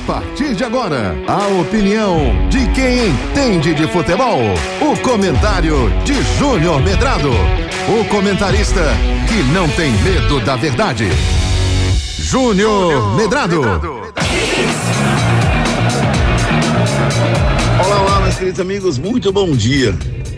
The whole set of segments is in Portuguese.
partir de agora, a opinião de quem entende de futebol. O comentário de Júnior Medrado. O comentarista que não tem medo da verdade. Júnior Medrado. Olá, meus queridos amigos, muito bom dia.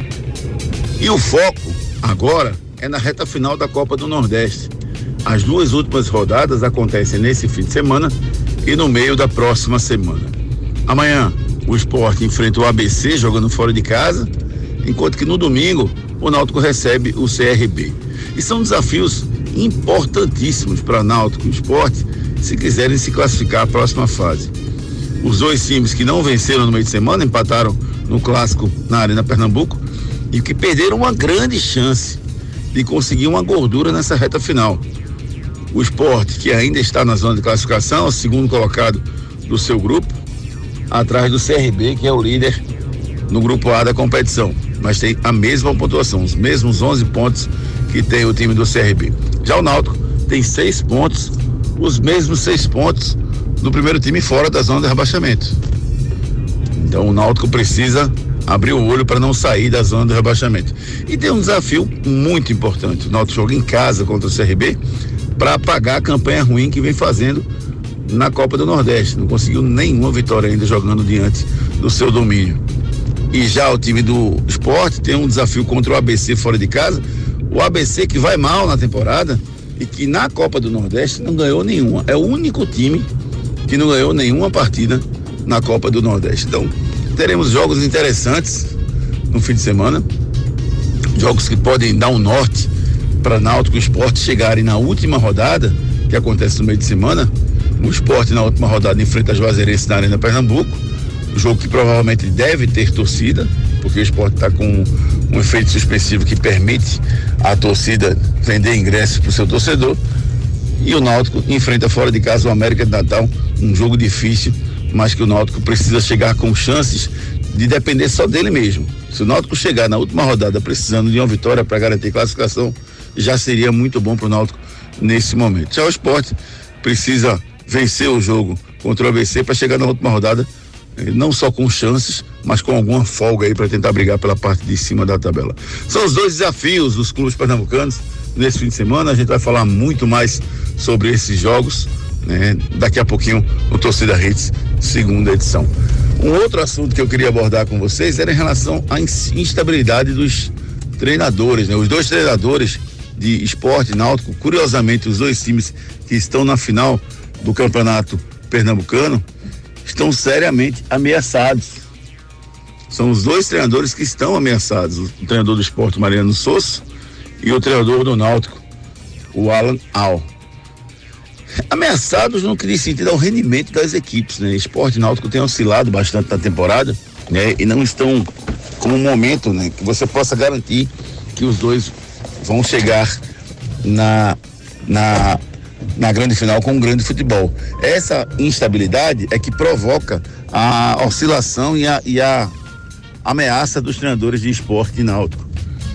E o foco agora é na reta final da Copa do Nordeste. As duas últimas rodadas acontecem nesse fim de semana e no meio da próxima semana. Amanhã o Sport enfrenta o ABC jogando fora de casa, enquanto que no domingo o Náutico recebe o CRB. E são desafios importantíssimos para Náutico e Sport se quiserem se classificar à próxima fase. Os dois times que não venceram no meio de semana empataram no clássico na Arena Pernambuco e que perderam uma grande chance de conseguir uma gordura nessa reta final. O Sport, que ainda está na zona de classificação, é o segundo colocado do seu grupo, atrás do CRB, que é o líder no grupo A da competição, mas tem a mesma pontuação, os mesmos 11 pontos que tem o time do CRB. Já o Náutico tem 6 pontos, os mesmos 6 pontos do primeiro time fora da zona de rebaixamento. Então o Náutico precisa abrir o olho para não sair da zona de rebaixamento. E tem um desafio muito importante. O Náutico joga em casa contra o CRB para apagar a campanha ruim que vem fazendo na Copa do Nordeste. Não conseguiu nenhuma vitória ainda jogando diante do seu domínio. E já o time do Sport tem um desafio contra o ABC fora de casa. O ABC que vai mal na temporada e que na Copa do Nordeste não ganhou nenhuma. É o único time que não ganhou nenhuma partida na Copa do Nordeste. Então, teremos jogos interessantes no fim de semana. Jogos que podem dar um norte para Náutico e Sport chegarem na última rodada, que acontece no meio de semana. O Sport na última rodada enfrenta a Juazeirense na Arena Pernambuco, jogo que provavelmente deve ter torcida, porque o Sport está com um efeito suspensivo que permite a torcida vender ingressos para o seu torcedor. E o Náutico enfrenta fora de casa o América de Natal, um jogo difícil, mas que o Náutico precisa chegar com chances de depender só dele mesmo. Se o Náutico chegar na última rodada precisando de uma vitória para garantir classificação, já seria muito bom para o Náutico nesse momento. Já o Sport precisa vencer o jogo contra o ABC para chegar na última rodada, não só com chances, mas com alguma folga aí para tentar brigar pela parte de cima da tabela. São os dois desafios dos clubes pernambucanos nesse fim de semana. A gente vai falar muito mais sobre esses jogos, né? Daqui a pouquinho no Torcida Hits, segunda edição. Um outro assunto que eu queria abordar com vocês era em relação à instabilidade dos treinadores, né? Os dois treinadores de Sport e Náutico, curiosamente os dois times que estão na final do campeonato pernambucano, estão seriamente ameaçados. São os dois treinadores que estão ameaçados, o treinador do Sport, Mariano Sosso, e o treinador do Náutico, o Alan Al. Ameaçados no que diz sentido ao rendimento das equipes, né? Sport e Náutico têm oscilado bastante na temporada, né? E não estão com um momento, né, que você possa garantir que os dois vão chegar na grande final com um grande futebol. Essa instabilidade é que provoca a oscilação e a ameaça dos treinadores de Sport e Náutico.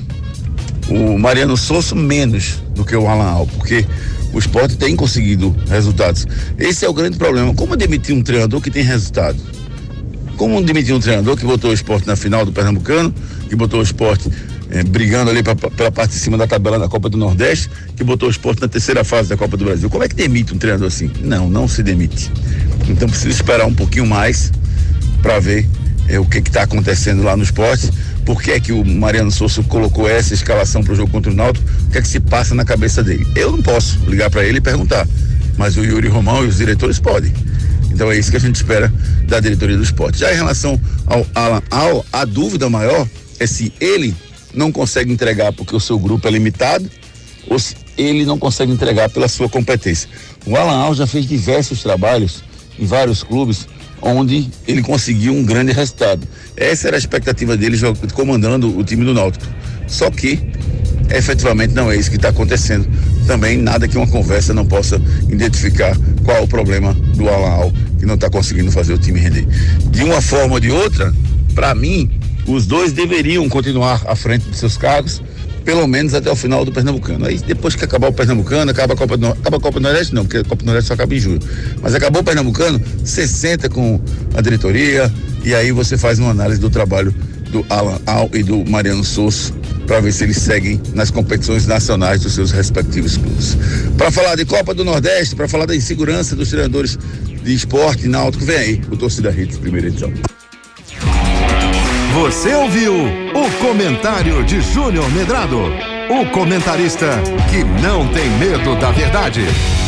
O Mariano Sosso menos do que o Alan Al, porque o Sport tem conseguido resultados. Esse é o grande problema. Como demitir um treinador que tem resultado? Como demitir um treinador que botou o Sport na final do Pernambucano, que botou o Sport brigando ali pela parte de cima da tabela da Copa do Nordeste, que botou o Sport na terceira fase da Copa do Brasil? Como é que demite um treinador assim? Não se demite. Então precisa esperar um pouquinho mais para ver o que está acontecendo lá no Sport. Por que é que o Mariano Sosso colocou essa escalação para o jogo contra o Náutico? O que é que se passa na cabeça dele? Eu não posso ligar para ele e perguntar, mas o Yuri Romão e os diretores podem. Então é isso que a gente espera da diretoria do Sport. Já em relação ao Alan Al, a dúvida maior é se ele não consegue entregar porque o seu grupo é limitado ou se ele não consegue entregar pela sua competência. O Alan Al já fez diversos trabalhos em vários clubes onde ele conseguiu um grande resultado. Essa era a expectativa dele comandando o time do Náutico. Só que efetivamente não é isso que está acontecendo. Também nada que uma conversa não possa identificar qual o problema do Alan Al, que não está conseguindo fazer o time render. De uma forma ou de outra, para mim, os dois deveriam continuar à frente de seus cargos, pelo menos até o final do Pernambucano. Aí depois que acabar o Pernambucano, acaba a Copa do Nordeste não, porque a Copa do Nordeste só acaba em julho. Mas acabou o Pernambucano, você senta com a diretoria e aí você faz uma análise do trabalho do Alan Al e do Mariano Souza para ver se eles seguem nas competições nacionais dos seus respectivos clubes. Para falar de Copa do Nordeste, para falar da insegurança dos treinadores de esporte náutico, vem aí o Torcida Hits, primeira edição. Você ouviu o comentário de Júnior Medrado, o comentarista que não tem medo da verdade.